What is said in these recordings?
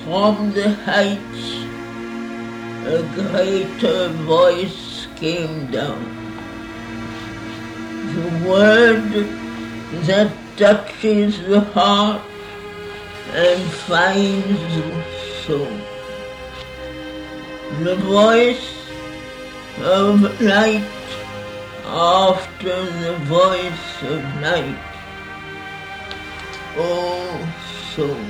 From the heights a greater voice came down. The word that touches the heart and finds the soul. The voice of light after the voice of night. O soul,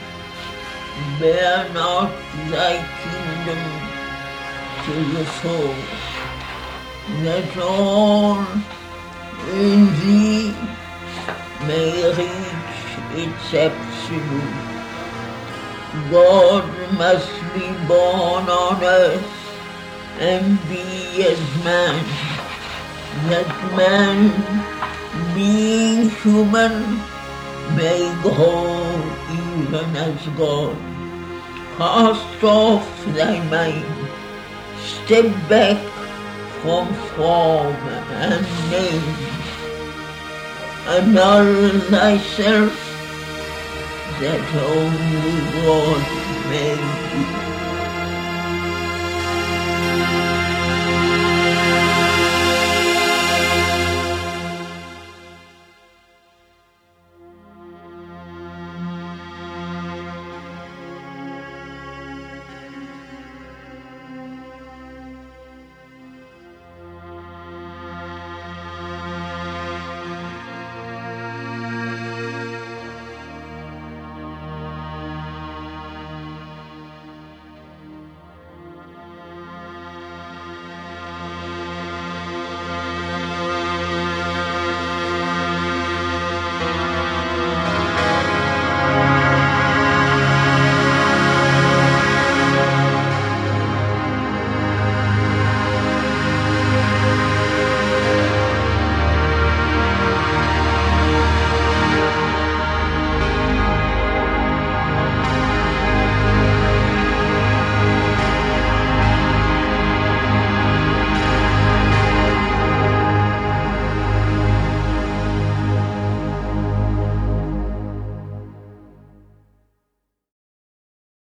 bear not thy kingdom to the foe, that all in thee may reach its absolute. God must be born on earth and be as man, that man, being human, may grow even as God. Cast off thy mind, step back from form and name, annul thyself, that only God may be.